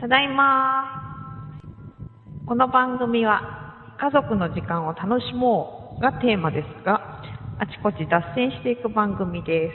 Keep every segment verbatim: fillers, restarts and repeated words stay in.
ただいま。この番組は家族の時間を楽しもうがテーマですが、あちこち脱線していく番組です。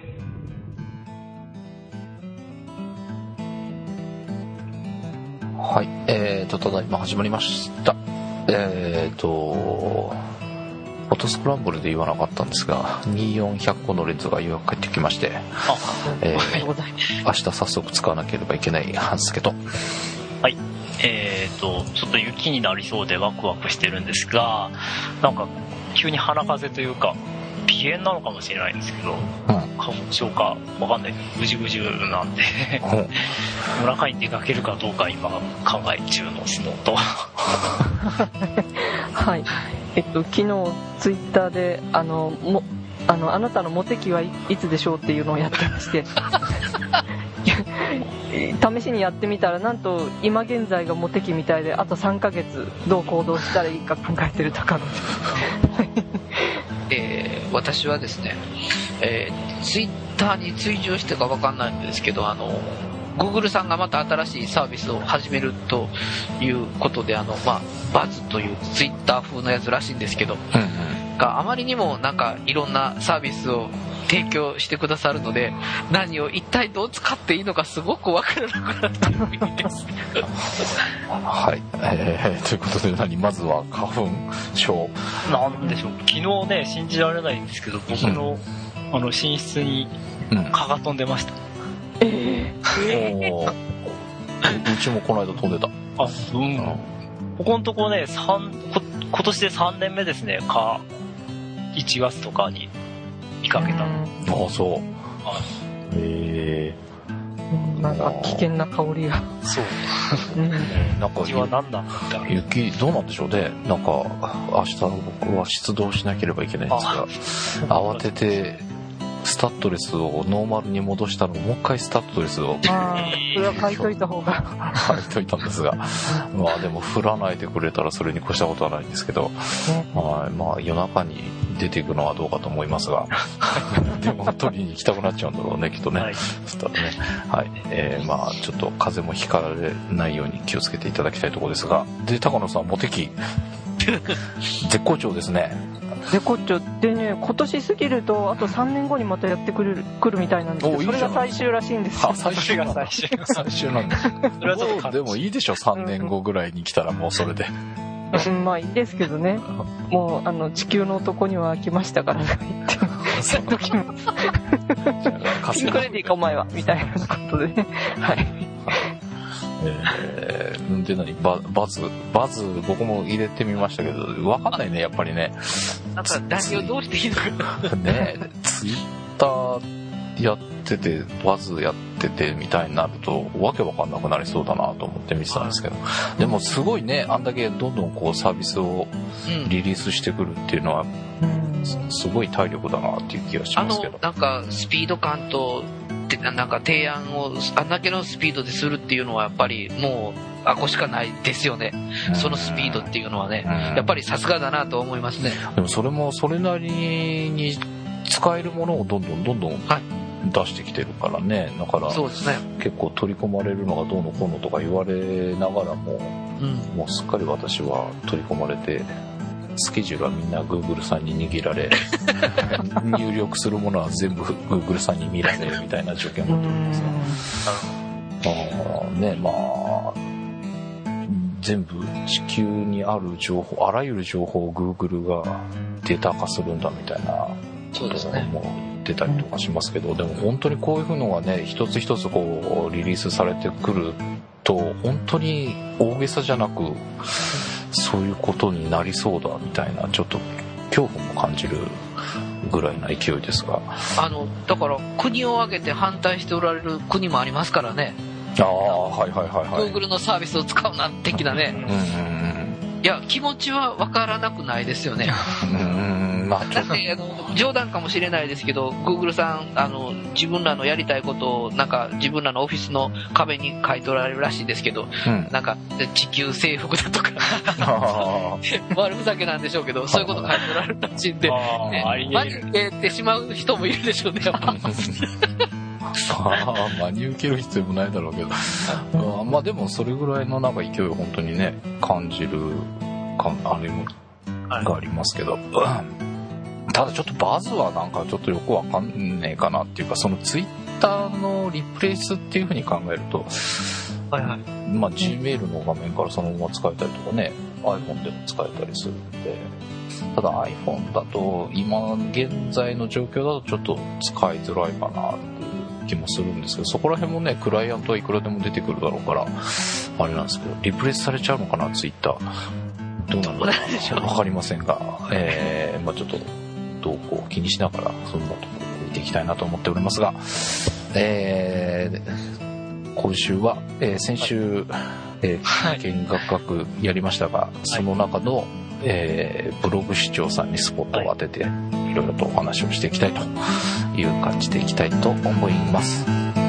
はい、えーと、ただいま始まりました。えーと、フォトスクランブルで言わなかったんですが、にじゅうよんひゃく個のレンズがようやく帰ってきまして、 あ、 えー、 おはようございます。 明日早速使わなければいけないはずけど。 はい、えーと、ちょっと雪になりそうでワクワクしてるんですが、なんか急に鼻風邪というか、鼻炎なのかもしれないんですけど、うん、花粉症かわかんない、ぐじゅぐじゅなんで、うん、夜中に出かけるかどうか今考え中のスノーと。 はい、えっと昨日ツイッターであのもあのあなたのモテ期はい、いつでしょうっていうのをやってまして試しにやってみたら、なんと今現在がモテ期みたいで、あとさんかげつどう行動したらいいか考えてる高野です。 えー、私はですね、えー、ツイッターに追従してか分かんないんですけど、あの Google さんがまた新しいサービスを始めるということで、あの、まあ、バズというツイッター風のやつらしいんですけど、うんうん、があまりにもなんかいろんなサービスを提供してくださるので、何を一体どう使っていいのかすごく分からなくなっている意味ですはい、えー、ということで、何まずは花粉症なんでしょう。昨日ね、信じられないんですけど、僕の、うん、あの寝室に蚊が飛んでました、うん、 えー、 えー、うちもこの間飛んでた。 あ、うん、うん、ここのとこね、こ今年でさんねんめですね。蚊いちがつとかに見かけた。ああ、そう。 あ、 へえー、なんか危険な香りが。 そう。 うん、なんか雪は何なんだ。 雪どうなんでしょうね。なんか明日僕は出動しなければいけないんですが、慌ててスタッドレスをノーマルに戻したのをもう一回スタッドレスをあそれは書いといた方が書いといたんですが、まあでも降らないでくれたらそれに越したことはないんですけど、はい、まあ夜中に出ていくのはどうかと思いますがでも取りに行きたくなっちゃうんだろうね、きっとね、はい、そしたらね、はい、えー、まあちょっと風邪もひかられないように気をつけていただきたいところですが、で高野さんモテ期絶好調ですね。 でこっちょでね、今年過ぎるとあとさんねんごにまたやってくる来るみたいなんですけど、それが最終らしいんですよ。 あ、最終が最終最終なんだ。もうでもいいでしょ、さんねんごぐらいに来たらもうそれで。 うん、まあいいですけどね。もうあの地球の男には来ましたからとか言って言っときます。ピンクレディーかお前はみたいなことでね。はい。 えー、で何バ, バズバズ僕も入れてみましたけど分かんないね、やっぱりね。 なんか何をどうしていいのかね、ツイッターやっててバズやっててみたいになるとわけわかんなくなりそうだなと思って見てたんですけど、でもすごいね、あんだけどんどんこうサービスをリリースしてくるっていうのは、うん、すごい体力だなっていう気がしますけど、 あのなんかスピード感となんか提案をあんだけのスピードでするっていうのはやっぱりもうあこしかないですよね、うん、そのスピードっていうのはね、うん、やっぱりさすがだなと思いますね。 でもそれもそれなりに使えるものをどんどんどんどん出してきてるからね、だからそうですね、 結構取り込まれるのがどうのこうのとか言われながらも、うん、もうすっかり私は取り込まれて、スケジュールはみんな Google さんに握られ入力するものは全部 Google さんに見られるみたいな状況になってるんですよ。あね、まあ全部地球にある情報、あらゆる情報を Google がデータ化するんだみたいなことも出たりとかしますけど、でも本当にこういうのがね一つ一つこうリリースされてくると本当に大げさじゃなくそういうことになりそうだみたいな、ちょっと恐怖も感じるぐらいな勢いですが、 あのだから国を挙げて反対しておられる国もありますからね。 ああ、はいはいはいはい。 Google のサービスを使うな的なね。うんうん、いや気持ちは分からなくないですよね。うんまあ、だってあの冗談かもしれないですけど Google さんあの自分らのやりたいことをなんか自分らのオフィスの壁に書いておられるらしいですけど、うん、なんか地球征服だとか悪ふざけなんでしょうけどそういうこと書いておられるらしいんで、ね、マジでってしまう人もいるでしょうねやっぱ。 真に受ける必要もないだろうけどあまあでもそれぐらいのなんか勢いを本当にね感じるかあれもがありますけど、はい、ただちょっとバズはなんかちょっとよくわかんねえかなっていうか、そのツイッターのリプレイスっていう風に考えると、はいはい、まあ Gmail の画面からそのまま使えたりとかね、 iPhone でも使えたりするんで、ただ iPhone だと今現在の状況だとちょっと使いづらいかなっていう気もするんですけど、そこら辺もねクライアントはいくらでも出てくるだろうからあれなんですけど、リプレイスされちゃうのかなツイッター、どうなんだろうな分かりませんが、えー、まあちょっと動向を気にしながらそんなところを見ていきたいなと思っておりますが、えー、今週は、えー、先週、えー、見学学やりましたが、はい、その中の、えー、ブログ視聴さんにスポットを当てて、はい、いろいろとお話をしていきたいという感じでいきたいと思います。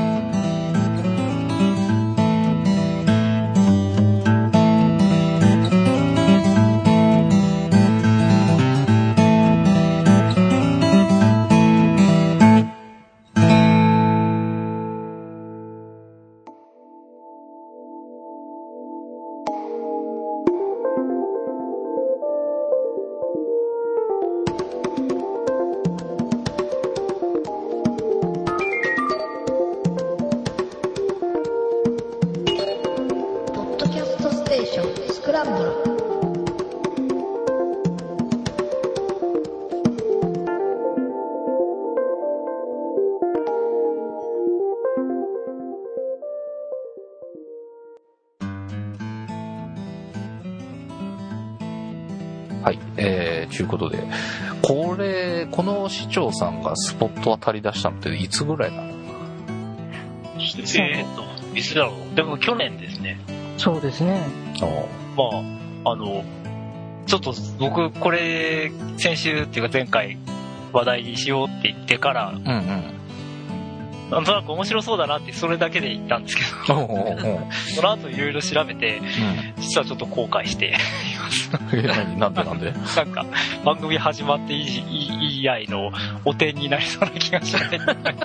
はい、えー、ということで、これ、この市長さんがスポットは足り出したのっていつぐらいなの？ えーっと、いつだろう。でも去年ですね。 そうですね。 あまあ、あの、ちょっと僕、これ、先週っていうか前回話題にしようって言ってから、うんうん、なんとなく面白そうだなってそれだけで言ったんですけど、おうおうおうその後いろいろ調べて、うん、実はちょっと後悔しています。 え、何なんでなんでなんか番組始まっていい、いい、以来のお点になりそうな気がしない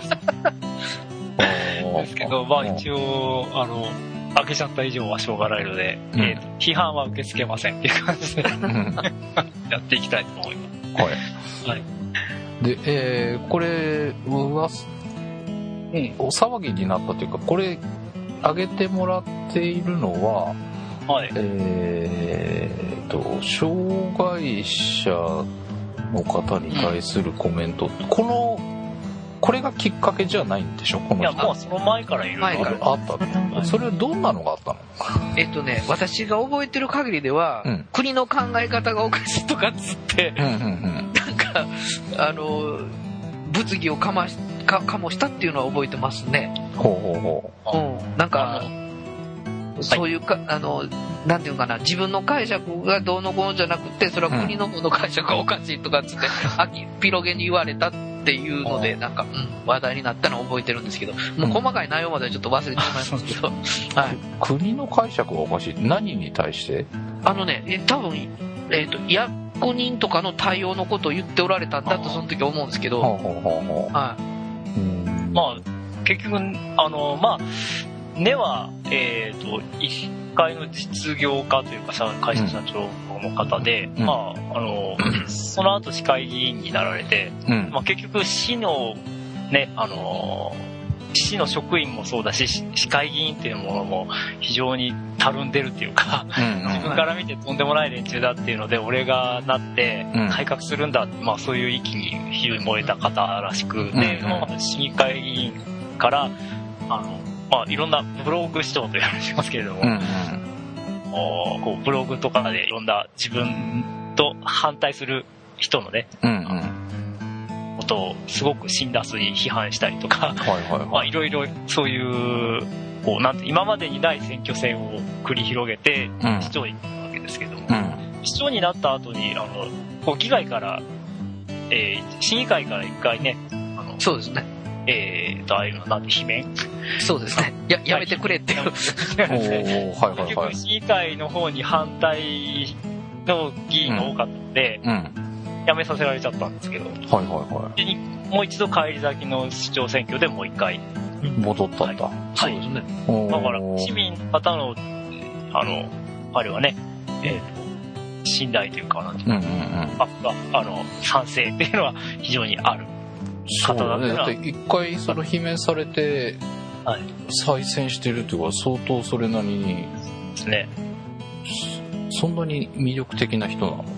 ですけど、まあ一応あの開けちゃった以上はしょうがないので、うんえー、批判は受け付けませんっていう感じでやっていきたいと思います。はい。はい、 で、えー、これは、うん、お騒ぎになったというか、これ上げてもらっているのは、はい、えーと障害者の方に対するコメント、うん、このこれがきっかけじゃないんでしょ？このいやもうその前からいろいろあったの。それはどんなのがあったの？ えっとね、私が覚えてる限りでは、うん、国の考え方がおかしいとかっつって、うんうんうん、なんかあの物議をかましか醸したっていうのは覚えてますね。 ほうほうほう。 うん、なんかそういうか、はい、あのなんていうかな、自分の解釈がどうのこうのじゃなくて、それは国の方の解釈がおかしいとかっつって、うん、秋ピロゲに言われたっていうのでなんか、うん、話題になったのを覚えてるんですけど、もう細かい内容まではちょっと忘れてしまいますけど、うんはい、 国の解釈がおかしい。何に対して？ あのね、え多分えっ、ー、と役人とかの対応のことを言っておられたんだとその時思うんですけど、はい。 うん、まあ結局あのまあ。根は、えーと、一階の実業家というか会社社長の方で、うんまあ、あのその後市会議員になられて、うんまあ、結局市のねあの市の職員もそうだし市会議員っていうものも非常にたるんでるっていうか、うんうん、自分から見てとんでもない連中だっていうので俺がなって改革するんだって、まあ、そういう域に非常に燃えた方らしくて、うんうん、市議会議員からあのまあ、いろんなブログ視聴と言われてますけれども、うんうん、こうブログとかでいろんな自分と反対する人のね、うんうん、ことをすごく辛辣に批判したりとか、はいはいはいまあ、いろいろそういうこうなんて今までにない選挙戦を繰り広げて市長になったわけですけども、うん、市長になった後にあのこう議会から、えー、市議会から一回ねあのそうですねえーとああいうのなんて罷免そうですね や, やめてくれっていう結局市議会の方に反対の議員が多かったので、うんうん、やめさせられちゃったんですけど、はいはいはい、でもう一度返り咲きの市長選挙でもう一回戻ったんだ。 はい、そうですね。だから市民の方のあのあれはね、えー、信頼というかなんていうか、うんうんうん、あ, あの賛成っていうのは非常にある方だね。 だって一回その罷免されて再選してるっていうのは相当それなりにですね。 そんなに魅力的な人なの？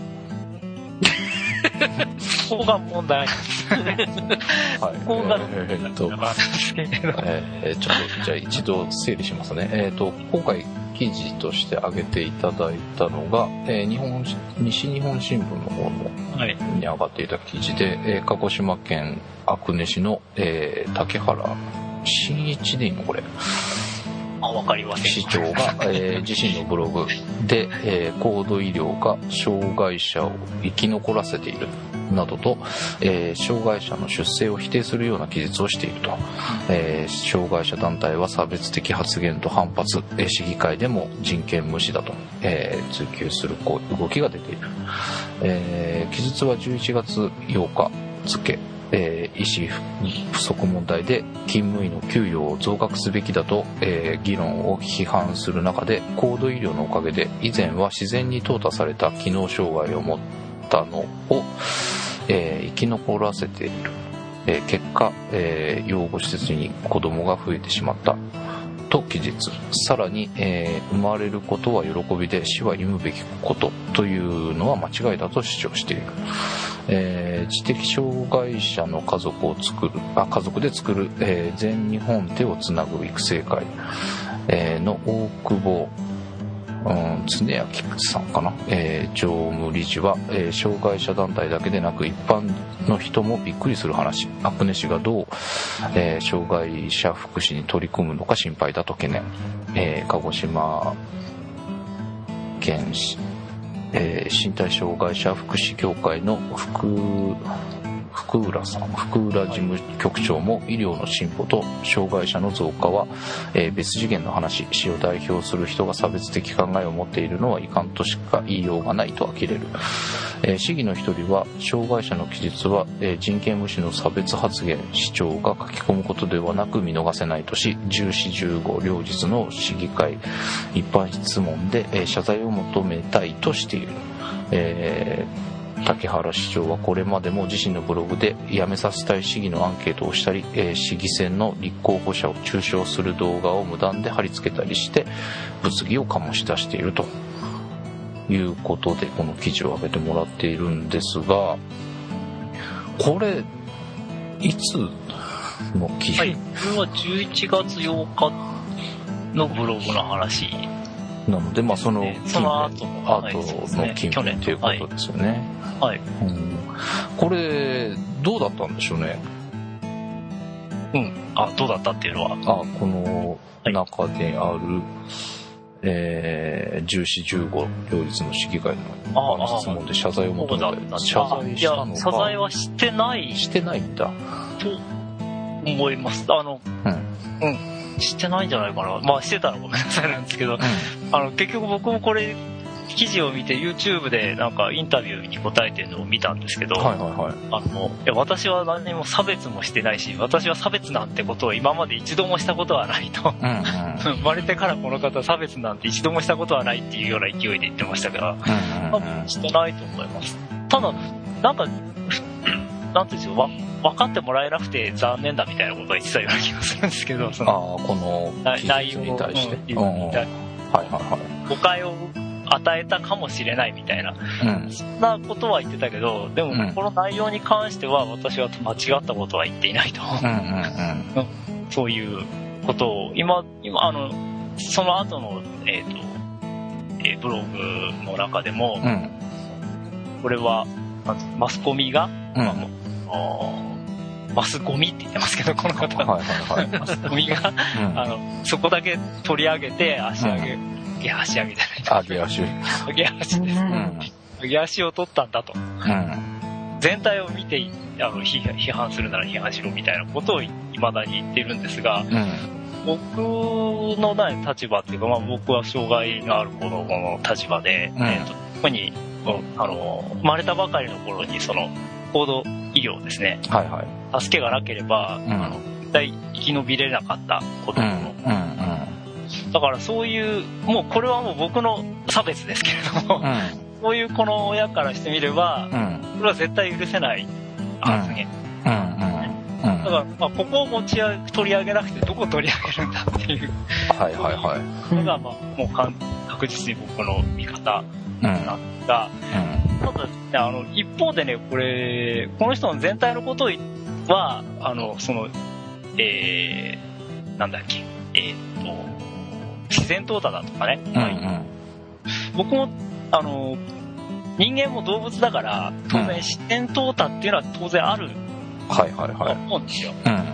そこが問題ですね。はい。ここがえー、っと、えー、ちょっとじゃあ一度整理しますね。えー、っと今回記事として挙げていただいたのが、えー、日本西日本新聞の方の、はい、に上がっていた記事で、えー、鹿児島県阿久根市の、えー、竹原真一でいいのこれ。 あ、わかりません。 市長が、えー、自身のブログで、えー、高度医療が障害者を生き残らせているなどと、えー、障害者の出生を否定するような記述をしていると、えー、障害者団体は差別的発言と反発、えー、市議会でも人権無視だと、えー、追及する動きが出ている、えー、記述はじゅういちがつようか付、えー、医師不足問題で勤務医の給与を増額すべきだと、えー、議論を批判する中で、高度医療のおかげで以前は自然に淘汰された機能障害を持ったのを、えー、生き残らせている、えー、結果、えー、養護施設に子供が増えてしまったと記述。さらに、えー、生まれることは喜びで死は忌むべきことというのは間違いだと主張している。えー、知的障害者の家族を作るあ家族で作る、えー、全日本手をつなぐ育成会、えー、の大久保、うん、常明さんかな、えー、常務理事は、えー、障害者団体だけでなく一般の人もびっくりする話、阿久根市がどう、えー、障害者福祉に取り組むのか心配だと懸念、えー、鹿児島県市えー、身体障害者福祉協会の福福浦さん福浦事務局長も、医療の進歩と障害者の増加は、えー、別次元の話、市を代表する人が差別的考えを持っているのはいかんとしか言いようがないと呆れる、えー、市議の一人は、障害者の記述は、えー、人権無視の差別発言、市長が書き込むことではなく見逃せないとし、じゅうよん、じゅうご両日の市議会一般質問で、えー、謝罪を求めたいとしている。えー竹原市長はこれまでも自身のブログで辞めさせたい市議のアンケートをしたり、えー、市議選の立候補者を中傷する動画を無断で貼り付けたりして物議を醸し出しているということで、この記事を上げてもらっているんですが、これいつの記事？ はい、これはじゅういちがつようかのブログの話なので、まあ、そのその後の後の近辺ということですよね。 はい。 うん、これどうだったんでしょうね。 うん。あ、どうだったっていうのは。 あ、この中である、はい、えー、じゅうよん、じゅうご両日の市議会の質問で謝罪を求めた。謝罪したのか。いや、 謝罪はしてない。 してないんだ。 と思います。あの、うん。うん。してないんじゃないかな。まあしてたらごめんなさいなんですけど、うん、あの結局僕もこれ記事を見て YouTube でなんかインタビューに答えてるのを見たんですけど、はいはいはい、あのいや私は何も差別もしてないし、私は差別なんてことを今まで一度もしたことはないと、うんうん、生まれてからこの方差別なんて一度もしたことはないっていうような勢いで言ってましたから、うんうんうん、多分してないと思います。ただなんかなんていうんですよ、わ分かってもらえなくて残念だみたいなことは言ってたような気がするんですけど、そのあこの内容に対して、 うんうん、はいはいはい、誤解を与えたかもしれないみたいな、うん、そんなことは言ってたけど、でもこの内容に関しては私は間違ったことは言っていないと、うんうんうん、そういうことを今今あのその後のえっ、ー、と、えー、ブログの中でも、うん、これはマスコミが、うんまあマスゴミって言ってますけど、この方は、はいはいはい、マスゴミが、うん、あのそこだけ取り上げて足上げ、うん、いや足上げじゃない、 上げ足上げ足です、うん、上げ足を取ったんだと、うん、全体を見てあの批判するなら批判しろみたいなことを未だに言ってるんですが、うん、僕のない立場っていうか、まあ、僕は障害のある子供の立場で、うんえー、と特にあの生まれたばかりの頃にその高度医療ですね、はいはい、助けがなければ、うん、あの対生き延びれなかった子供の、 うんうんうん、 だからそういうもうこれはもう僕の差別ですけれども、うん、そういう子の親からしてみれば、うん、それは絶対許せない発言、うんうんうん、だから、まあ、ここを持ち取り上げなくてどこを取り上げるんだっていうはいはいはいのが、まあ、もう確実に僕の見方なんですが、うんうん、ただ、ね、あの一方でねこれこの人の全体のことはあのそのえー、なんだっけえー、っと自然淘汰だとかね、うんうん、僕もあの人間も動物だから当然自然淘汰っていうのは当然あると思うんですよ、はいはいはい、うん、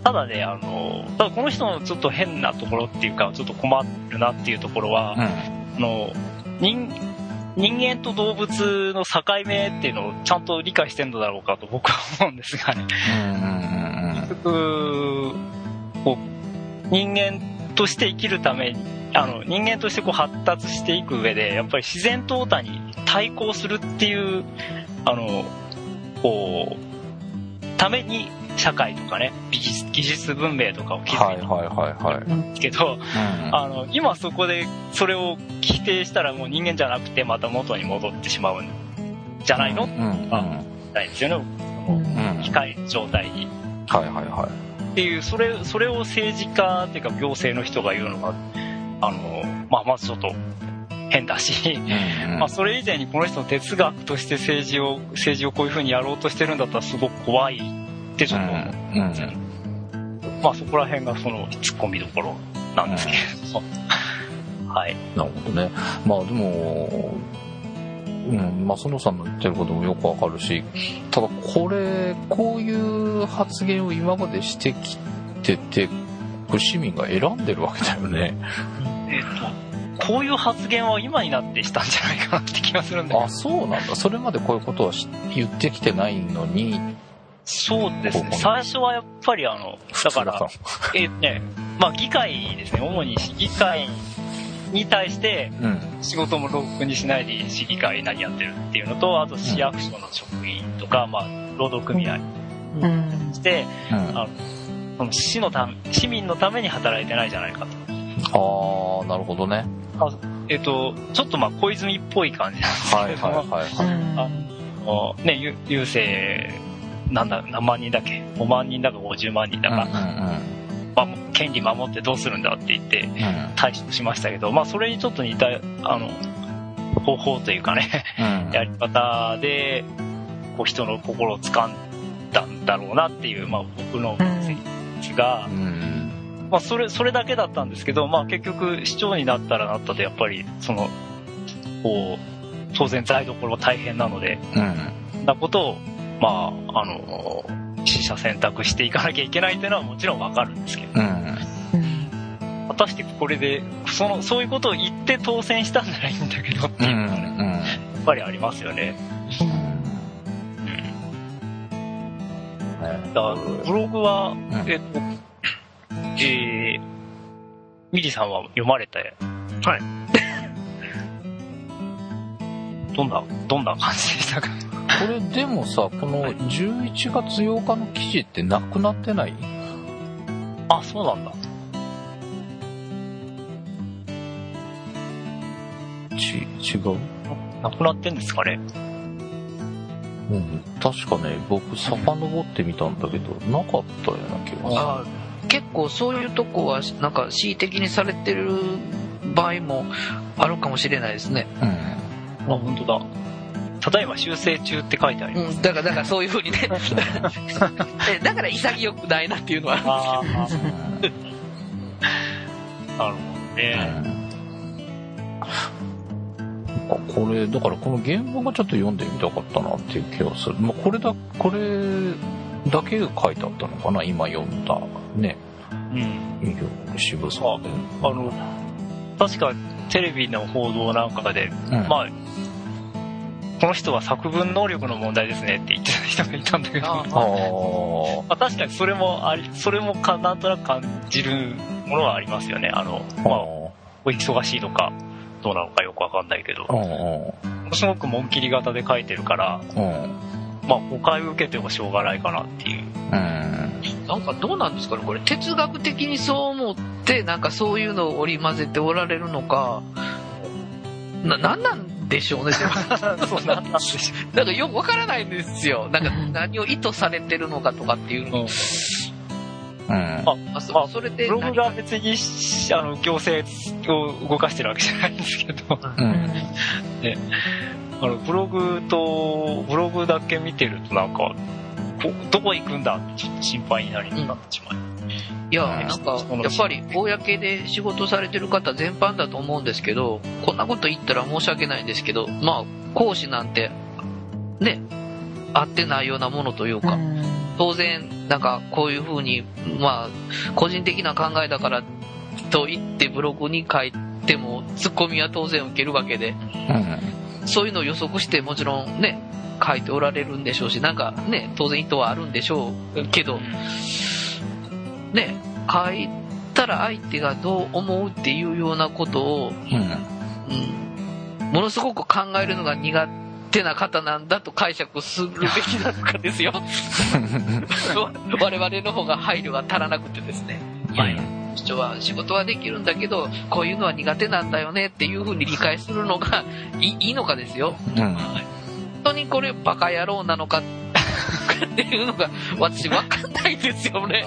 ただねあのただこの人のちょっと変なところっていうかちょっと困るなっていうところは、うん、あの 人, 人間と動物の境目っていうのをちゃんと理解してるのだろうかと僕は思うんですがね、うんうんうん、結局こう人間として生きるためにあの人間としてこう発達していく上でやっぱり自然淘汰に対抗するっていうあのこうために社会とかね技術、技術文明とかを築いてるんですけど、うん、あの今そこでそれを否定したらもう人間じゃなくてまた元に戻ってしまうんじゃないの、うんうん、ないですよね、うん、機械状態に、 はいはいはい、 っていうそれそれを政治家っていうか行政の人が言うのがあの、まあ、まずちょっと変だし、うんうんまあ、それ以前にこの人の哲学として政治を政治をこういう風にやろうとしてるんだったらすごく怖いってちょっと思うんですよね、うんうん、まあそこら辺がその突っ込みどころなんですけれども、うん、はいなるほどね。まあでもうんまあ園さんの言ってることもよくわかるし、ただこれこういう発言を今までしてきてて市民が選んでるわけだよね。 えっとこういう発言は今になってしたんじゃないかなって気がするんだけど。 あ、そうなんだ。それまでこういうことは言ってきてないのに。 そうですね。最初はやっぱりあのだからえー、ねまあ議会ですね。主に市議会に対して仕事もろくにしないで市議会何やってるっていうのと、あと市役所の職員とか、まあ労働組合して、うんうん、あのその市のた市民のために働いてないじゃないかと。 ああ、なるほどね。 あえっ、ー、とちょっとまあ小泉っぽい感じなんですけども、はいはいはいはい、あのねゆ郵政なんだ何万人だっけごまん人だかごじゅうまん人だか、うんうんうんまあ、権利守ってどうするんだって言って退職しましたけど、まあそれにちょっと似たあの方法というかね、うん、やり方でこう人の心を掴んだんだろうなっていう、まあ僕の分析が。うんうんまあ、それそれだけだったんですけど、まあ、結局市長になったらなったでやっぱりそのこう当然台所は大変なので、うん、なことを、まあ、あの取捨選択していかなきゃいけないというのはもちろん分かるんですけど、うん、果たしてこれでそのそういうことを言って当選したんならいいんだけどっていうのが、ねうんうん、やっぱりありますよね。うん、だからブログは、えっとえー、ミリさんは読まれて、はい。どんな、どんな感じでしたか？ これでもさ、このじゅういちがつようかの記事ってなくなってない？ あ、そうなんだ。 ち、違う？ なくなってんですかね？ うん、確かね、僕遡ってみたんだけど、なかったような気がする。 結構そういうとこはなんか恣意的にされてる場合もあるかもしれないですね。 うん、あ本当だ。ただいま修正中って書いてあります。 うん、だからだからそういう風にね。だから潔くないなっていうのはあるんですけど。 なるほどね。 うん、これだからこの原文がちょっと読んでみたかったなっていう気がする。まあ、これだこれだけが書いてあったのかな今読んだね。うん。渋さで。 あの確かテレビの報道なんかで、うん、まあこの人は作文能力の問題ですねって言ってた人がいたんだけど、あまあ、確かにそれもありそれもかなんとなく感じるものはありますよね。あのまあお忙しいのかどうなのかよくわかんないけど、ものすごく紋切り型で書いてるから、まあ誤解を受けてもしょうがないかなっていう。うんなんかどうなんですかねこれ、哲学的にそう思ってなんかそういうのを織り交ぜておられるのか、な、なんなんでしょうね。そうなんなんでしょう。なんかよくわからないんですよ。なんか何を意図されてるのかとかっていうの。うんうん、あ、あ、そ、それでブログが別にあの行政を動かしてるわけじゃないんですけど、うん、ね、あのブログとブログだけ見てるとなんかどこ行くんだってちょっと心配になりになってしまい、うん、 いやなんかやっぱり公で仕事されてる方全般だと思うんですけど、こんなこと言ったら申し訳ないんですけど、まあ講師なんてね合ってないようなものというか、うん、当然なんかこういう風にまあ個人的な考えだからと言ってブログに書いてもツッコミは当然受けるわけで、うん、そういうのを予測してもちろんね書いておられるんでしょうし、なんかね当然意図はあるんでしょうけどね、書いたら相手がどう思うっていうようなことを、うんうん、ものすごく考えるのが苦手手な方なんだと解釈するべきなのかですよ。我々の方が配慮が足らなくてですね、はい、人は仕事はできるんだけどこういうのは苦手なんだよねっていう風に理解するのがい い, いいのかですよ、うん、本当にこれバカ野郎なのかっていうのが私分かんないですよね。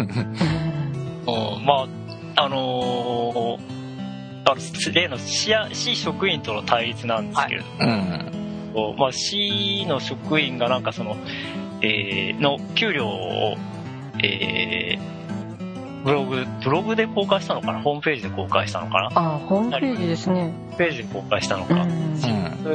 まああのー、あの例の 市, 市職員との対立なんですけれども、はい、うんまあ、市の職員がなんかその、えー、の給料を、えー、ブログブログで公開したのかな、ホームページで公開したのかな。 あ、ホームページですね。 ホームページで公開したのか、うん、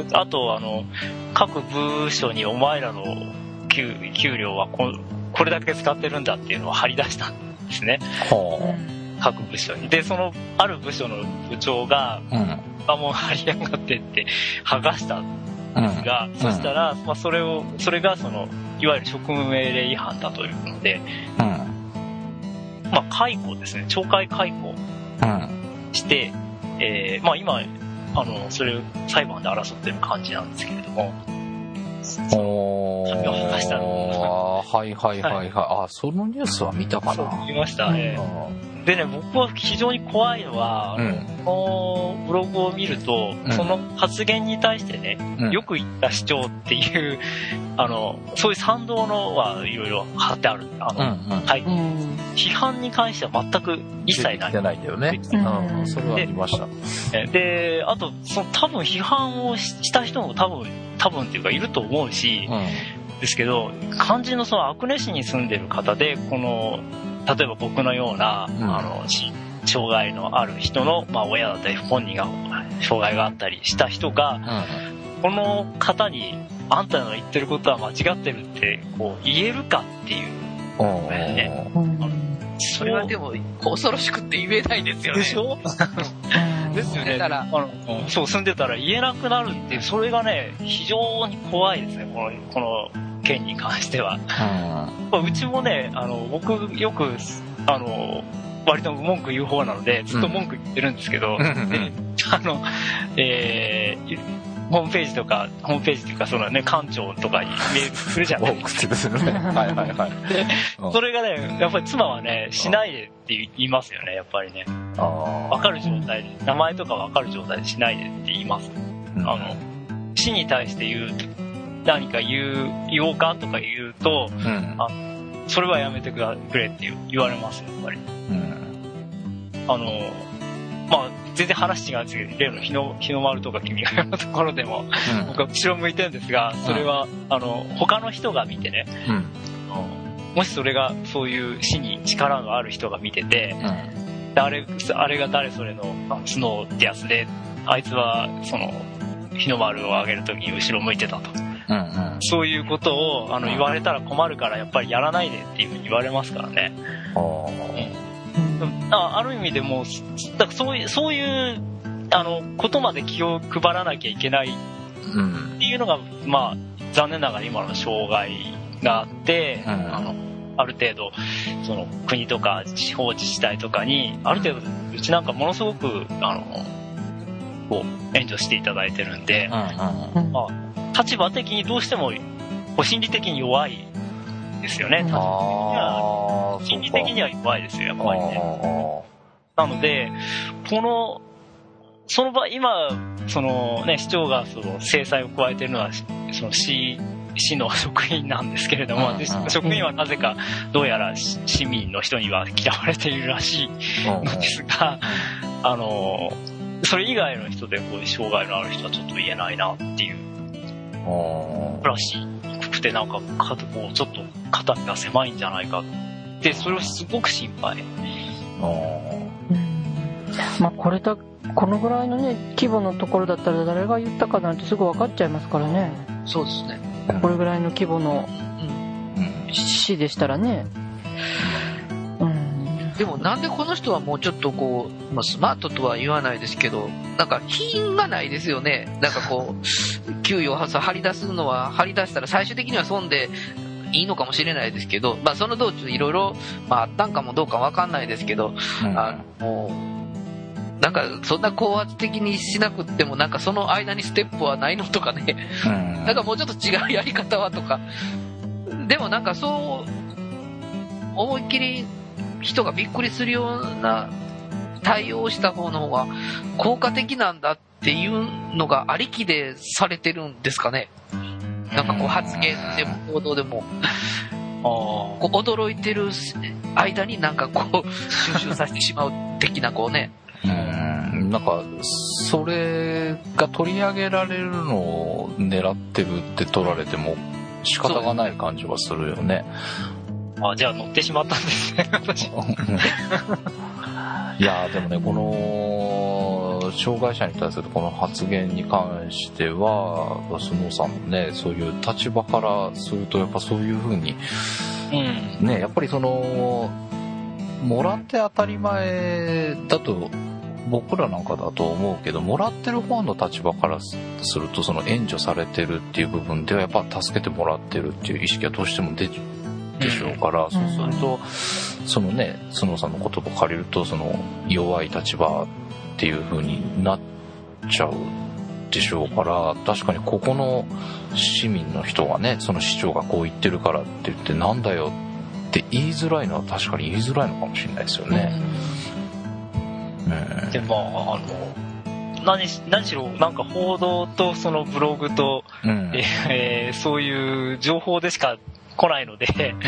あとあの各部署にお前らの 給, 給料は こ, これだけ使ってるんだっていうのを貼り出したんですね、うん、各部署に。でそのある部署の部長が、うん、あもう貼り上がってって剥がしたですが、うん、そしたら、まあ、それをそれがそのいわゆる職務命令違反だというので、うん、まあ解雇ですね、懲戒解雇して、うん、えー、まあ今あのそれを裁判で争ってる感じなんですけれども、 おー、はいはいはいはい、あ、そのニュースは見たかな。 そう見ましたね。うん、でね、僕は非常に怖いのは、うん、このブログを見ると、うん、その発言に対してね、うん、よく言った主張っていうあのそういう賛同のはいろいろ貼ってある、あの、うんうん、はい、うん、批判に関しては全く一切ない。 じゃないんだよね。うん、それは見ました。 で、であとその多分批判をした人も多分多分っていうかいると思うし、うん、ですけど肝心のその阿久根市に住んでる方でこの例えば僕のような、うん、あの障害のある人の、まあ、親だったり本人が障害があったりした人が、うん、この方にあんたの言ってることは間違ってるってこう言えるかっていう、ね、うん、 それはでも恐ろしくって言えないですよね。 でしょですよね。あのそう住んでたら言えなくなるっていう、それがね非常に怖いですね、このこの件に関しては。うん、うちもね、あの僕よくあの割と文句言う方なのでずっと文句言ってるんですけど、うん、であの、えー、ホームページとかホームページというかそのね館長とかにメールするじゃないですか。はいはいはい。でそれがねやっぱり妻はねしないでって言いますよね、やっぱりね。分かる状態で名前とか分かる状態でしないでって言います。うん、あの市に対して言う何か言う言おうかとか言うと、うん、あそれはやめてくれって言われますやっぱり。うん、あのまあ全然話違うんですけど、例の日の日の丸とか君がのところでも、うん、僕は後ろ向いてるんですが、それは、うん、あの他の人が見てね、うん、もしそれがそういう市に力のある人が見てて、うん、あれあれが誰それのスノーってやつで、あいつはその日の丸を上げるときに後ろ向いてたと、うんうん、そういうことをあの言われたら困るからやっぱりやらないでっていうふうに言われますからね。あ, ある意味でもだからそういうそういうあのことまで気を配らなきゃいけないっていうのが、うん、まあ残念ながら今の障害があって、うん、あのある程度その国とか地方自治体とかにある程度うちなんかものすごくあのこう援助していただいてるんで、うんうん、まあ、立場的にどうしても心理的に弱いですよね。 あ心理的には弱いですよ、やっぱりね。なので、この、その場、今、そのね、市長がその制裁を加えているのは、その市、市の職員なんですけれども、うんうん、職員はなぜかどうやら市民の人には嫌われているらしいのですが、うんうん、あの、それ以外の人でこういう障害のある人はちょっと言えないなっていう。らしくて、なんか、こう、ちょっと肩身が狭いんじゃないかって、それをすごく心配。 まあ、これだ、このぐらいのね、規模のところだったら誰が言ったかなんてすぐ分かっちゃいますからね。 そうですね。 これぐらいの規模の市でしたらね。うん、 でもなんでこの人はもうちょっとこう、まあ、スマートとは言わないですけど、なんか品がないですよね。なんかこう、給与を張り出すのは、張り出したら最終的には損でいいのかもしれないですけど、まあその道中いろいろあったんかもどうかわかんないですけど、うん、あの、なんかそんな高圧的にしなくってもなんかその間にステップはないのとかね、うん、なんかもうちょっと違うやり方はとか、でもなんかそう思いっきり人がびっくりするような対応した方の方が効果的なんだっていうのがありきでされてるんですかね。なんかこう発言でも報道でもこう驚いてる間になんかこう収集させてしまう的なこうね。 うん、なんかそれが取り上げられるのを狙ってるって取られても仕方がない感じはするよね。 あ、じゃあ乗ってしまったんですね、私。 いやでもね、この障害者に対するこの発言に関してはスノーさんのね、そういう立場からするとやっぱそういう風に、うん、ね、やっぱりそのもらって当たり前だと僕らなんかだと思うけど、もらってる方の立場からするとその援助されてるっていう部分ではやっぱ助けてもらってるっていう意識はどうしても出でしょうから、うん、そうするとそのね、スノーさんの言葉を借りるとその弱い立場っていう風になっちゃうでしょうから、確かにここの市民の人がね、その市長がこう言ってるからって言ってなんだよって言いづらいのは確かに言いづらいのかもしれないですよね。 うん、でもあの何し、何しろなんか報道とそのブログと、うん、えー、そういう情報でしか来ないので、うん、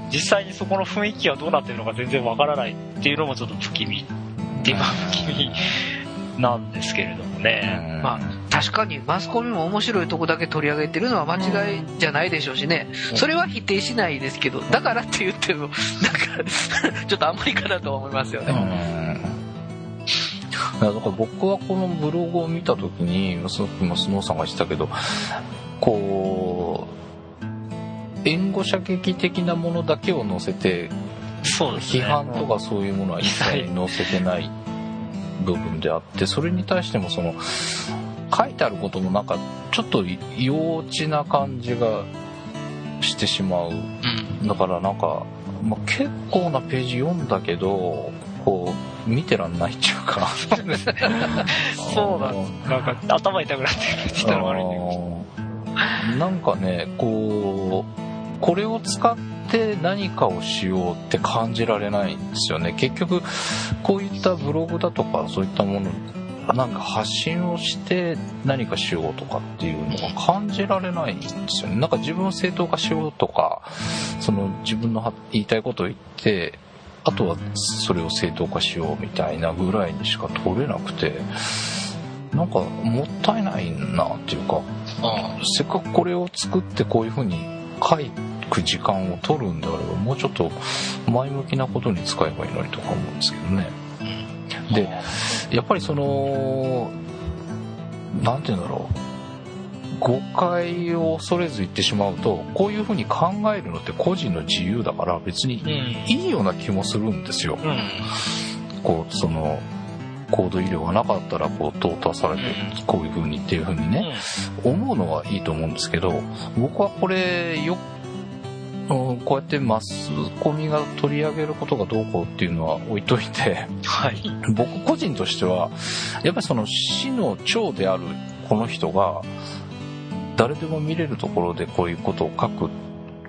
実際にそこの雰囲気はどうなってるのか全然わからないっていうのもちょっと不気味っていうか不気味なんですけれどもね、 うん、まあ確かにマスコミも面白いとこだけ取り上げてるのは間違いじゃないでしょうしね、うん、それは否定しないですけど、だからって言ってもなんかちょっと甘いかなとは思いますよね。 うん、だから僕はこのブログを見た時に今スノーさんが言ってたけど、こう援護射撃的なものだけを載せて、 そうですね、 批判とかそういうものは一切載せてない部分であって、それに対してもその書いてあることもなんかちょっと幼稚な感じがしてしまう。だからなんか、まあ、結構なページ読んだけどこう見てらんないっていうか。 そうですね。そうなんです。なんか頭痛くなってきたのが悪いんだけど。 なんかね、こうこれを使って何かをしようって感じられないんですよね。結局こういったブログだとかそういったものなんか発信をして何かしようとかっていうのが感じられないんですよね。なんか自分を正当化しようとか、その自分の言いたいことを言ってあとはそれを正当化しようみたいなぐらいにしか取れなくて、なんかもったいないなっていうか、ああせっかくこれを作ってこういう風に書く時間を取るんであればもうちょっと前向きなことに使えばいいのにとか思うんですけどね。でやっぱりそのなんていうんだろう、誤解を恐れず言ってしまうと、こういう風に考えるのって個人の自由だから別にいいような気もするんですよ、うん、こうその高度医療がなかったらこう淘汰されてこういう風にっていう風にね、思うのはいいと思うんですけど、僕はこれよこうやってマスコミが取り上げることがどうこうっていうのは置いといて、はい、僕個人としてはやっぱりその市の長であるこの人が誰でも見れるところでこういうことを書く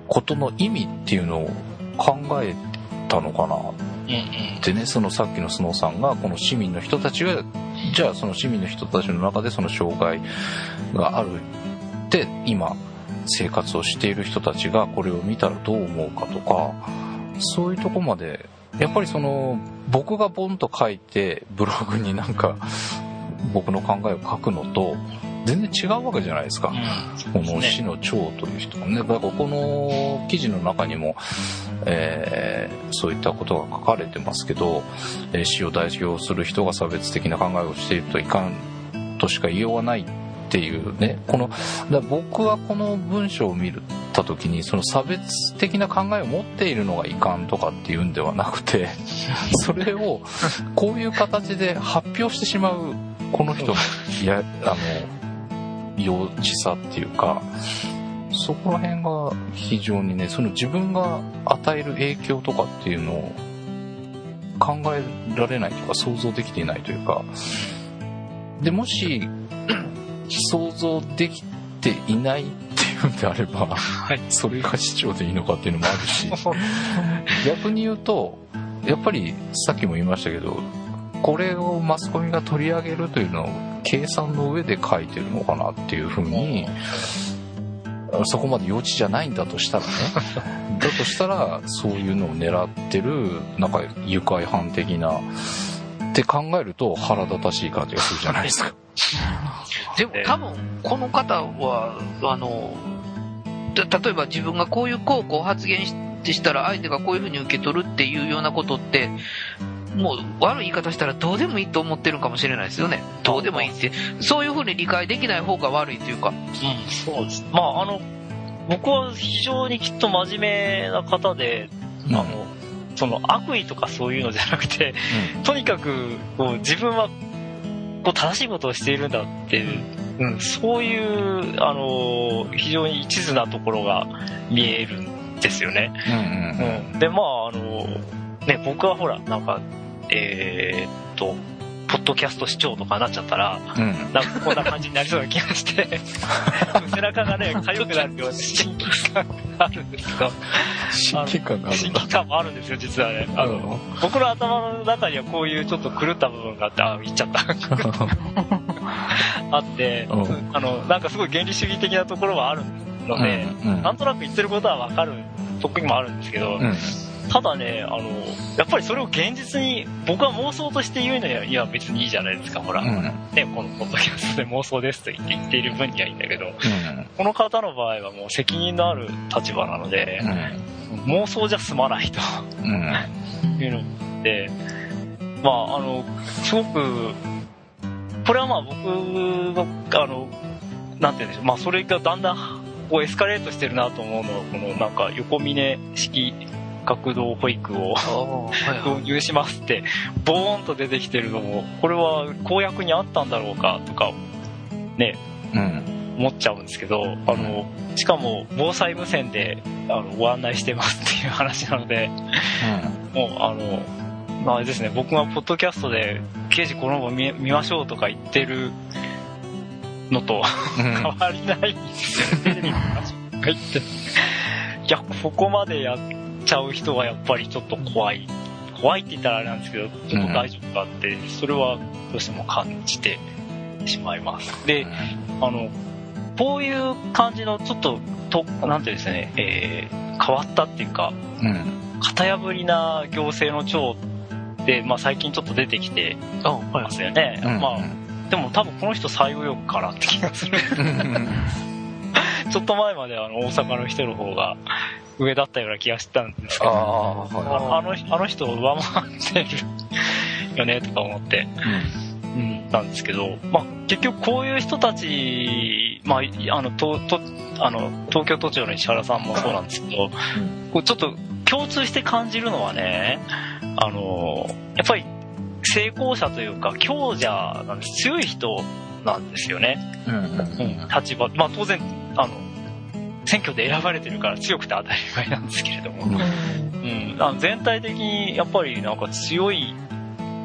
ことの意味っていうのを考えたのかなってね、そのさっきのスノーさんがこの市民の人たちがじゃあその市民の人たちの中でその障害があるって今生活をしている人たちがこれを見たらどう思うかとか、そういうとこまでやっぱりその僕がボンと書いてブログになんか僕の考えを書くのと全然違うわけじゃないですか、うん、この市の長という人もね。だからこの記事の中にも、えー、そういったことが書かれてますけど、えー、市を代表する人が差別的な考えをしているといかんとしか言いようがないっていうね。このだ僕はこの文章を見た時にその差別的な考えを持っているのがいかんとかっていうんではなくて、それをこういう形で発表してしまうこの人のいやあの幼稚さっていうか、そこら辺が非常にね、その自分が与える影響とかっていうのを考えられないというか想像できていないというか、でもし想像できていないっていうんであれば、はい、それが市長でいいのかっていうのもあるし逆に言うとやっぱりさっきも言いましたけど、これをマスコミが取り上げるというのを計算の上で書いてるのかなっていうふうに、そこまで幼稚じゃないんだとしたらねだとしたらそういうのを狙ってるなんか愉快犯的なって考えると腹立たしい感じがするじゃないですかでも多分この方はあの例えば自分がこういうこうこう発言してしたら相手がこういうふうに受け取るっていうようなことってもう悪い言い方したらどうでもいいと思ってるかもしれないですよね。どうでもいいって、そういうふうに理解できない方が悪いというか。うん、 そうです。まああの僕は非常にきっと真面目な方で、うん、あのその悪意とかそういうのじゃなくて、うん、とにかくこう自分はこう正しいことをしているんだっていう、うん、そういうあの非常に一途なところが見えるんですよね。うんうんうん、でまああのね僕はほらなんかえー、っとポッドキャスト視聴とかになっちゃったら、うん、なんかこんな感じになりそうな気がして背中がね痒くなるような親近感があるんですけど親近感がある親近感もあるんですよ実はね。あの、うん、僕の頭の中にはこういうちょっと狂った部分があって、あ言っちゃったあって、うん、あのなんかすごい原理主義的なところはあるので、うんうん、なんとなく言ってることは分かるとこにもあるんですけど、うん、ただねあのやっぱりそれを現実に僕は妄想として言うのには別にいいじゃないですか。ほら、うん、ね、このポッドキャストで妄想ですと言って言っている分にはいいんだけど、うん、この方の場合はもう責任のある立場なので、うん、妄想じゃ済まないと、うん、いうので、まああのすごくこれはまあ僕のあのなんて言うんでしょう、まあそれがだんだんこうエスカレートしてるなと思うのはこのなんか横峰式学童保育を導入しますってボーンと出てきてるのもこれは公約にあったんだろうかとかね、うん、思っちゃうんですけど、あのしかも防災無線であのご案内してますっていう話なので、うん、もうあのまああれですね、僕がポッドキャストで刑事この本 見, 見ましょうとか言ってるのと変わりないんですよね。テレビ見ましょうとか言っていやここまでやってちゃう人はやっぱりちょっと怖い怖いって言ったらあれなんですけどちょっと大丈夫かって、うん、それはどうしても感じてしまいます。で、うん、あのこういう感じのちょっととなんていうんですかね、えー、変わったっていうか、うん、型破りな行政の長って、まあ、最近ちょっと出てきてますよね。うん、まあでも多分この人採用よくからって気がするちょっと前まであの大阪の人の方が上だったような気がしたんですけど、あ, あ, あ, のあの人を上回ってるよねとか思って、うんうん、なんですけど、まあ、結局こういう人たち、まあ、あのととあの東京都庁の石原さんもそうなんですけど、うん、こうちょっと共通して感じるのはね、あのやっぱり成功者というか強者なんです。強い人なんですよね、うんうんうん、立場、まあ、当然あの選挙で選ばれてるから強くて当たり前なんですけれども、うんうん、あの全体的にやっぱりなんか強い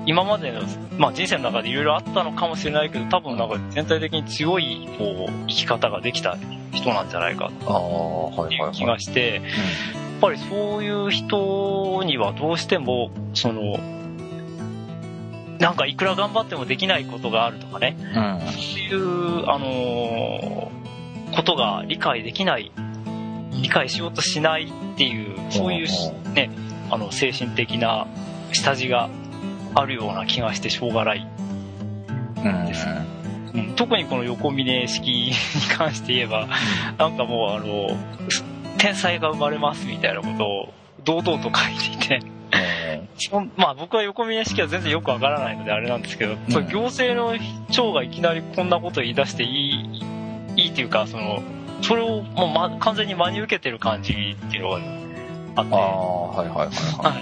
今までの、まあ、人生の中でいろいろあったのかもしれないけど、多分なんか全体的に強いこう生き方ができた人なんじゃないかっていう気がして、やっぱりそういう人にはどうしてもそのなんかいくら頑張ってもできないことがあるとかね、うん、そういうあのー、ことが理解できない、理解しようとしないっていうそういうね、あの精神的な下地があるような気がしてしょうがないです、うんうん、特にこの横峯式に関して言えば、うん、なんかもうあの天才が生まれますみたいなことを堂々と書いていて、うん、まあ僕は横峯式は全然よくわからないのであれなんですけど、うん、その行政の長がいきなりこんなことを言い出していいいいっていうか、そのそれをもう、ま、完全に真に受けてる感じっていうのがあって、あ、はいはいはいはい、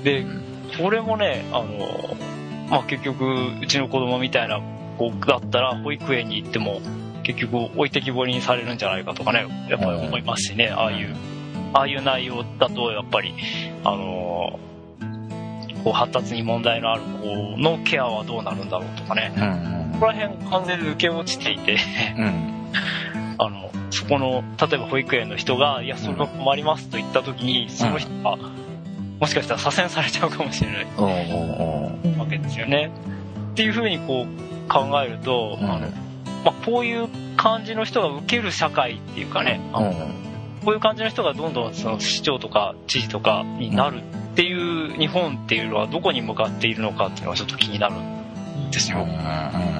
でこれもね、あの、まあ、結局うちの子供みたいな子だったら保育園に行っても結局置いてきぼりにされるんじゃないかとかね、やっぱり思いますしね、ああいうああいう内容だとやっぱりあのこう発達に問題のある子のケアはどうなるんだろうとかね、うん、ここら辺完全に抜け落ちていて、うん、あのそこの例えば保育園の人がいやそれは困りますと言った時にその人が、うんもしかしたら左遷されちゃうかもしれないわけですよね。っていうふうにこう考えると、うん、あのまあ、こういう感じの人が受ける社会っていうかね、あの、うん、こういう感じの人がどんどんその市長とか知事とかになるっていう日本っていうのはどこに向かっているのかっていうのがちょっと気になるんですよ。うん、だ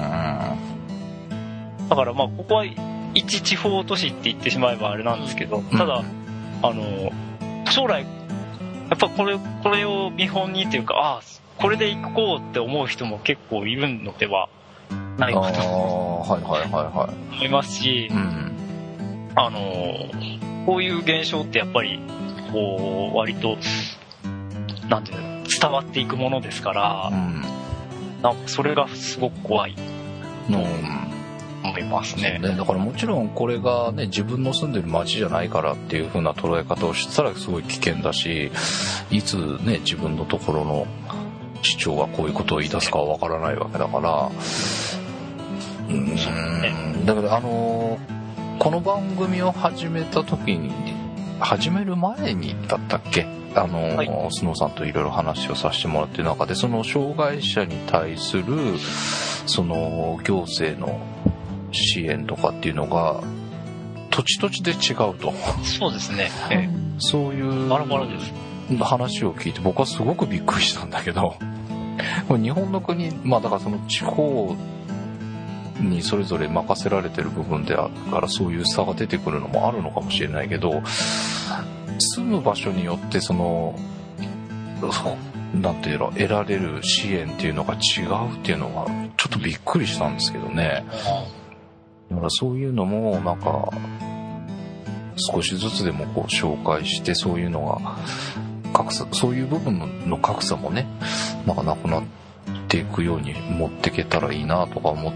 からまあここは一地方都市って言ってしまえばあれなんですけど、ただあの将来やっぱこれ、これを見本にっていうか、ああ、これで行こうって思う人も結構いるのではないかと思いますし、うん、あの、こういう現象ってやっぱり、こう、割と、なんていうの、伝わっていくものですから、うん、なんかそれがすごく怖いと思いますね。 ね、だからもちろんこれがね、自分の住んでる町じゃないからっていう風な捉え方をしてたらすごい危険だし、いつね自分のところの市長がこういうことを言い出すかはわからないわけだから、うーん、だからあのこの番組を始めた時に始める前にだったっけ、あの、はい、スノーさんといろいろ話をさせてもらってる中で、その障害者に対するその行政の支援とかっていうのが土地土地で違うと。 そうですね、ええ、 そういうバラバラです話を聞いて僕はすごくびっくりしたんだけど日本の国、まあだからその地方にそれぞれ任せられてる部分であるからそういう差が出てくるのもあるのかもしれないけど、住む場所によってそのなんていうの得られる支援っていうのが違うっていうのがちょっとびっくりしたんですけどね。だからそういうのもなんか少しずつでもこう紹介して、そういうのが格差、そういう部分の格差もねなんかなくなっていくように持っていけたらいいなとか思って、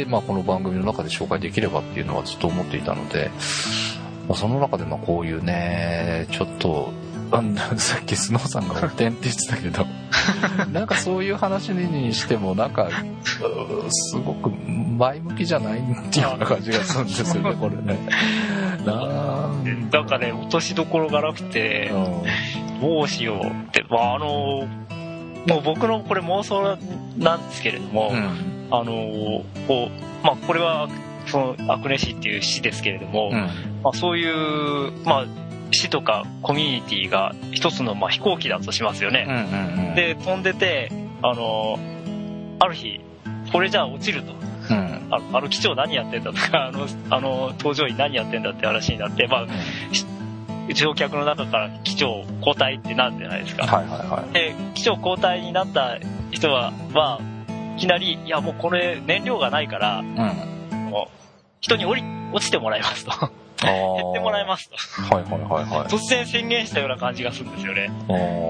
まあ、この番組の中で紹介できればっていうのはずっと思っていたので、まあ、その中でまあこういうねちょっとさっきスノーさんがおてんって言ってたけどなんかそういう話にしてもなんかすごく前向きじゃないっていうような感じがするんですよねこれね。 なんだかね落としどころがなくて、うん、どうしようって、まああのもう僕のこれ妄想なんですけれども、うん、あのこうまあこれはそのアクネ市っていう市ですけれども、うん、まあそういうまあ市とかコミュニティが一つのまあ飛行機だとしますよね、うんうんうん、で飛んでてあのある日これじゃあ落ちると、うん、あ, あの機長何やってんだとかあのあの搭乗員何やってんだって話になって、まあうん、乗客の中から機長交代ってなるじゃないですか、はいはいはい、で機長交代になった人は、まあ、いきなりいやもうこれ燃料がないから、うん、もう人に降り落ちてもらいますと減ってもらいますと、はいはいはいはい、突然宣言したような感じがするんですよね。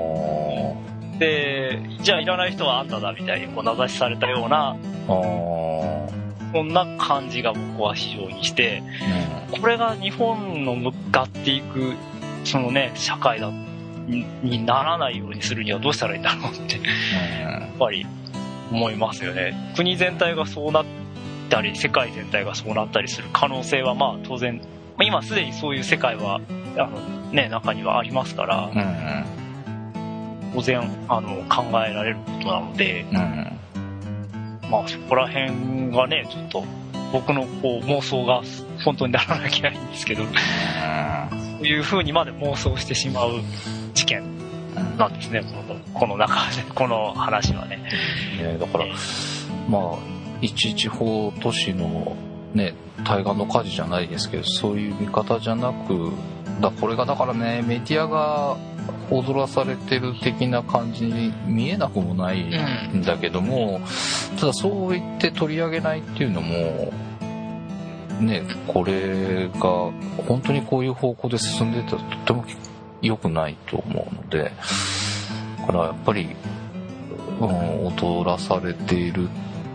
でじゃあいらない人はあんただみたいにこう名指しされたようなそんな感じが僕は非常にして、うん、これが日本の向かっていくそのね社会だっにならないようにするにはどうしたらいいんだろうって、やっぱり思いますよね。国全体がそうなったり世界全体がそうなったりする可能性はまあ当然、まあ、今すでにそういう世界はあの、ね、中にはありますから、うんうん、当然あの考えられることなので、うんうん、まあそこら辺がねちょっと僕のこう妄想が本当にならなきゃいいんですけど、そういう風にまで妄想してしまう事件なんですね、この、この中で、この話はね。 ね、だから、まあ、一地方都市のね、対岸の火事じゃないですけど、そういう見方じゃなく、だこれがだからね、メディアが踊らされてる的な感じに見えなくもないんだけども、うん、ただそう言って取り上げないっていうのも、ね、これが本当にこういう方向で進んでたらとっても良くないと思うので、だからやっぱり、うん、踊らされている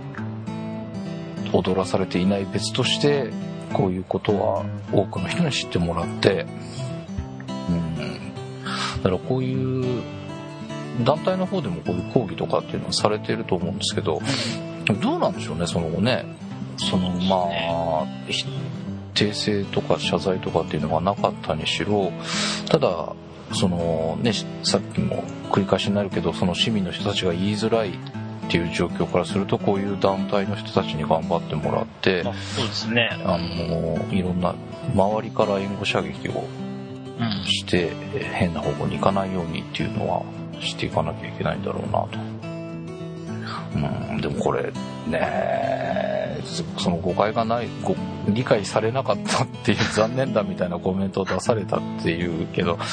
踊らされていない別としてこういうことは多くの人に知ってもらって、うん、だからこういう団体の方でもこういう抗議とかっていうのはされていると思うんですけど、どうなんでしょうね、その後ね、そのまあ訂正とか謝罪とかっていうのがなかったにしろ、ただそのね、さっきも繰り返しになるけど、その市民の人たちが言いづらいっていう状況からすると、こういう団体の人たちに頑張ってもらって、 まあ、そうですね、 あのいろんな周りから援護射撃をして、うん、変な方向に行かないようにっていうのはしていかなきゃいけないんだろうなと。うん、でもこれね、その誤解がない、ご理解されなかったっていう残念だみたいなコメントを出されたっていうけど、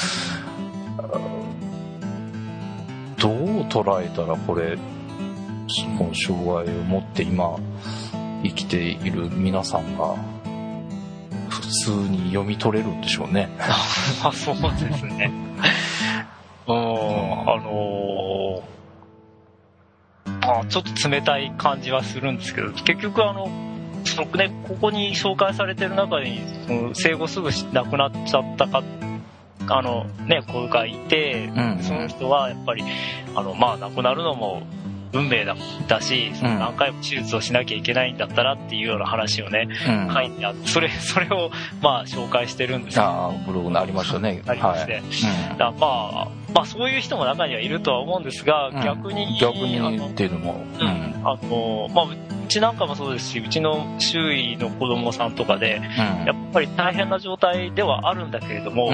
どう捉えたらこれこの障害を持って今生きている皆さんが普通に読み取れるんでしょうね。 あ、そうですね。うん、あのーあ、ちょっと冷たい感じはするんですけど、結局あのその、ね、ここに紹介されてる中にその生後すぐ亡くなっちゃったかあの、ね、子がいて、うん、その人はやっぱりあの、まあ、亡くなるのも運命だし、その何回も手術をしなきゃいけないんだったらっていうような話をね、うん、書いてあって、それそれをまあ紹介してるんですけど、 あブログにありましたね。 ありますね。はい、だまあまあそういう人も中にはいるとは思うんですが、うん、逆に逆にっていうのも、 うん、あのまあうちなんかもそうですし、うちの周囲の子供さんとかで、うん、やっぱり大変な状態ではあるんだけれども。うん、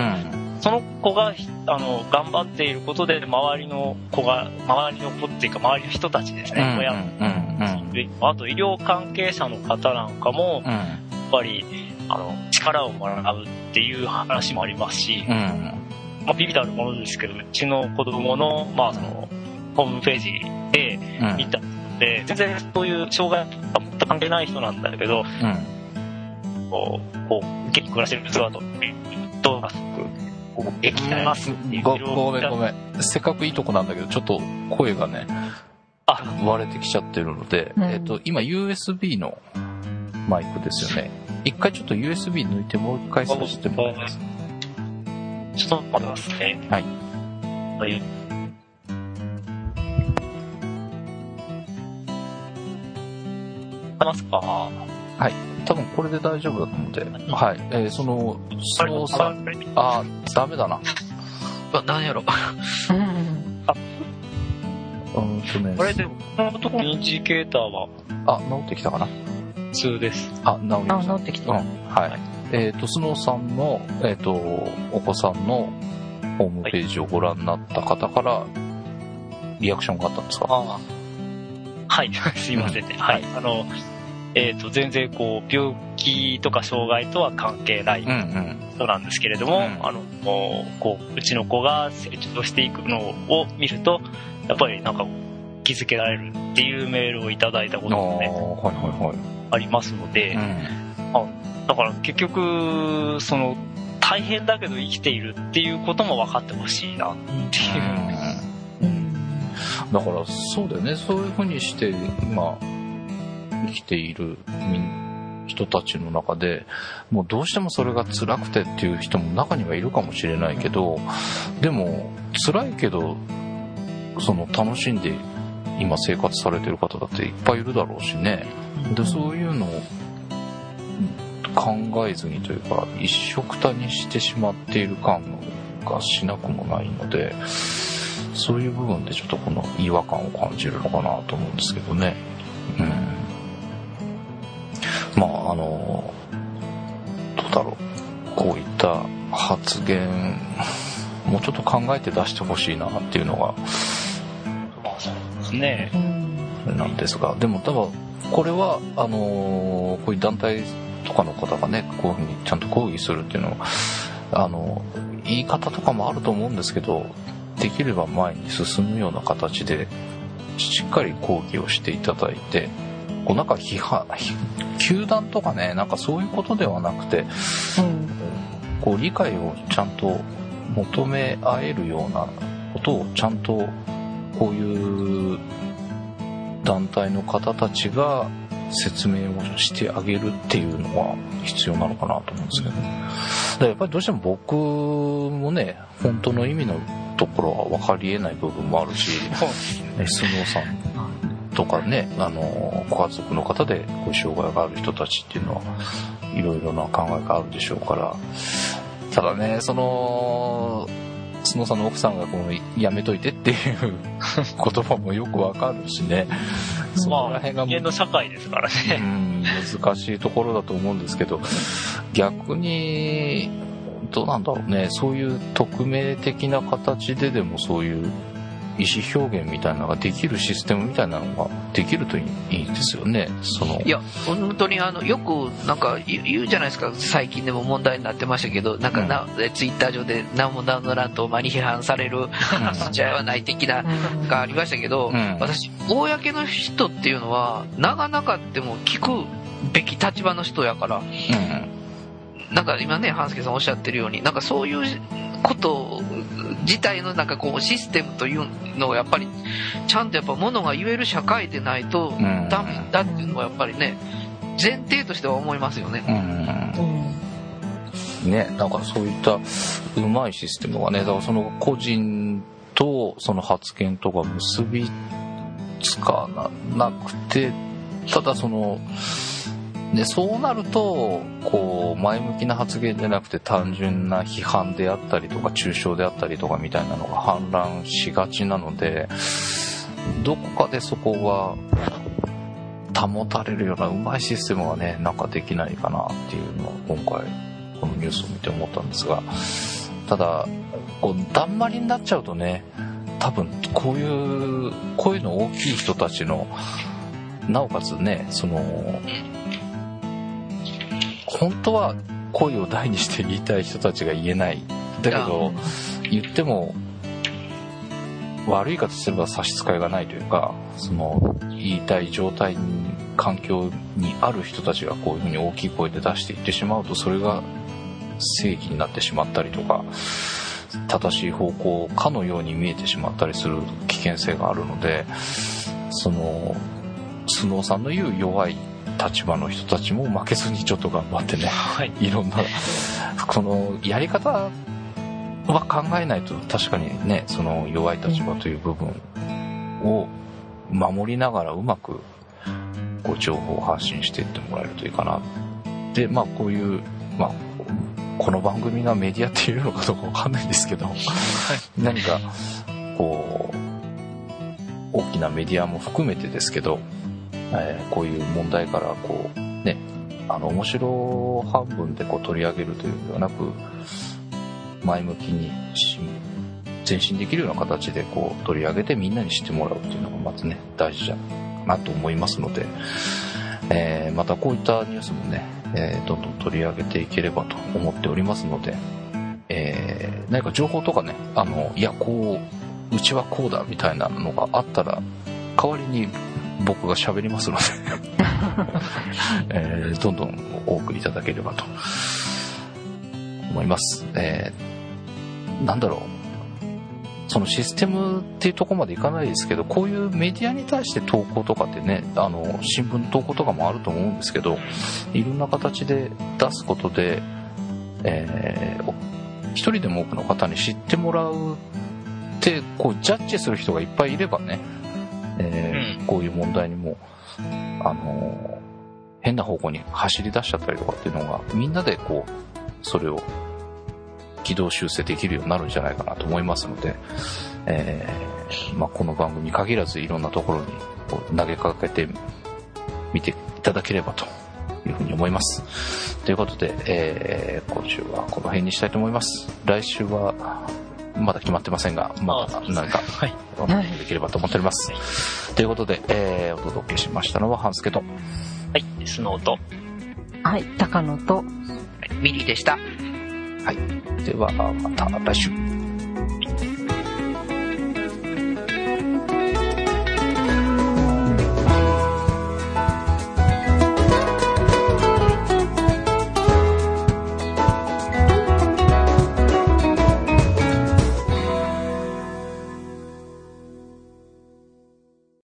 その子があの頑張っていることで周りの子が周りの子っていうか周りの人たちですね、親、うんうん、あと医療関係者の方なんかも、うん、やっぱりあの力をもらうっていう話もありますし、うん、まあ、ビビたるものですけど、うちの子供の、まあ、そのホームページで見たので、うん、全然そういう障害とか全く関係ない人なんだけど、うん、こうこう元気に暮らしてる姿をどうかできますっていう。 ごごめんごめん、せっかくいいとこなんだけどちょっと声がねあ割れてきちゃってるので、うん、えっと今 ユーエスビー のマイクですよね。一回ちょっと ユーエスビー 抜いてもう一回させてもらいます。 ちょっと待ってますね。 はい。 はい。ますか。 はい。多分これで大丈夫だと思って。はい。えー、その、そのさ、あ、ダメだな。 あ、何やろ。 うん。あ、 うんとね。 これでも、このところインジケーターは。 あ、治ってきたかな。 普通です。 あ、治りました。 あ、治ってきた。 うん。はい。はい、えっ、ー、と、スノーさんの、えっ、ー、と、お子さんのホームページをご覧になった方から、リアクションがあったんですか？ ああ。はい、すいませんね。はい。あの、えっ、ー、と、全然こう、病気とか障害とは関係ない人なんですけれども、うんうん、あの、こう、うちの子が成長していくのを見ると、やっぱりなんか気づけられるっていうメールをいただいたこともね、 はいはいはい、 ありますので、うん、あ、だから結局、その、大変だけど生きているっていうことも分かってほしいなっていう。 うんうん、だからそうだよね、そういうふうにして、今、生きている人たちの中でもうどうしてもそれが辛くてっていう人も中にはいるかもしれないけど、でも辛いけどその楽しんで今生活されてる方だっていっぱいいるだろうしね。でそういうのを考えずにというか一緒くたにしてしまっている感がしなくもないので、そういう部分でちょっとこの違和感を感じるのかなと思うんですけどね。うん、まああのどうだろう、こういった発言もうちょっと考えて出してほしいなっていうのがそうですねなんですが、でも多分これはあのこういう団体とかの方がねこういうふうにちゃんと抗議するっていうのはあの言い方とかもあると思うんですけど、できれば前に進むような形でしっかり抗議をしていただいて、こうなんか批判糾弾とかね、なんかそういうことではなくて、うん、こう理解をちゃんと求め合えるようなことをちゃんとこういう団体の方たちが説明をしてあげるっていうのは必要なのかなと思うんですけど、ね、だからやっぱりどうしても僕もね本当の意味のところは分かり得ない部分もあるし、スノーさんとかね、あのご家族の方でこういう障害がある人たちっていうのはいろいろな考えがあるでしょうから、ただねそのスノーさんの奥さんがこのやめといてっていう言葉もよくわかるしね、そのら辺が人間の社会ですからね、 うん、難しいところだと思うんですけど、逆にどうなんだろうね、そういう匿名的な形ででもそういう意思表現みたいなのができるシステムみたいなのができるといいですよね。そのいや本当にあのよくなんか言うじゃないですか、最近でも問題になってましたけど、なんかな、うん、ツイッター上で何も名乗らんと前に批判されるじゃない的ながありましたけど、うん、私公の人っていうのは長々っても聞くべき立場の人やから、うん、なんか今ね半助さんおっしゃってるようになんかそういうこと自体のなんかこうシステムというのをやっぱりちゃんとやっぱものが言える社会でないとダメだっていうのはやっぱりね前提としては思いますよね。 うん、ね、だからそういったうまいシステムがね、だからその個人とその発言とか結びつかなくて、ただそのでそうなるとこう前向きな発言でなくて単純な批判であったりとか中傷であったりとかみたいなのが氾濫しがちなので、どこかでそこが保たれるようなうまいシステムがねなんかできないかなっていうのを今回このニュースを見て思ったんですが、ただこうだんまりになっちゃうとね、多分こういう声の大きい人たちのなおかつねその本当は声を大にして言いたい人たちが言えない。だけど言っても悪い形すれば差し支えがないというか、その言いたい状態に環境にある人たちがこういうふうに大きい声で出していってしまうと、それが正義になってしまったりとか正しい方向かのように見えてしまったりする危険性があるので、そのスノーさんの言う弱い立場の人たちも負けずにちょっと頑張ってね、はい、いろんなこのやり方は考えないと確かにねその弱い立場という部分を守りながらうまくこう情報を発信していってもらえるといいかな。でまあこういうまあこの番組がメディアっていうのかどうかわかんないんですけど、はい、何かこう大きなメディアも含めてですけど、えー、こういう問題からこうねあの面白半分でこう取り上げるというのではなく、前向きに前進できるような形でこう取り上げてみんなに知ってもらうっていうのがまずね大事じゃなと思いますので、えー、またこういったニュースもね、えー、どんどん取り上げていければと思っておりますので、えー、何か情報とかねあのいやこううちはこうだみたいなのがあったら代わりに僕が喋りますので、えー、どんどんお送りいただければと思います。えー、なんだろうそのシステムっていうところまでいかないですけど、こういうメディアに対して投稿とかってね、あの新聞投稿とかもあると思うんですけど、いろんな形で出すことで、えー、一人でも多くの方に知ってもらうってこうジャッジする人がいっぱいいればね、えーうん、こういう問題にもあの変な方向に走り出しちゃったりとかっていうのがみんなでこうそれを軌道修正できるようになるんじゃないかなと思いますので、えーまあ、この番組に限らずいろんなところにこう投げかけてみていただければというふうに思います。ということで、えー、今週はこの辺にしたいと思います。来週はまだ決まってませんが、まだ何かお届けできればと思っております。はい、ということで、えー、お届けしましたのは半助と、はい、スノーと、 はい、高野と、 ミリーでした。 はい、ではまた来週。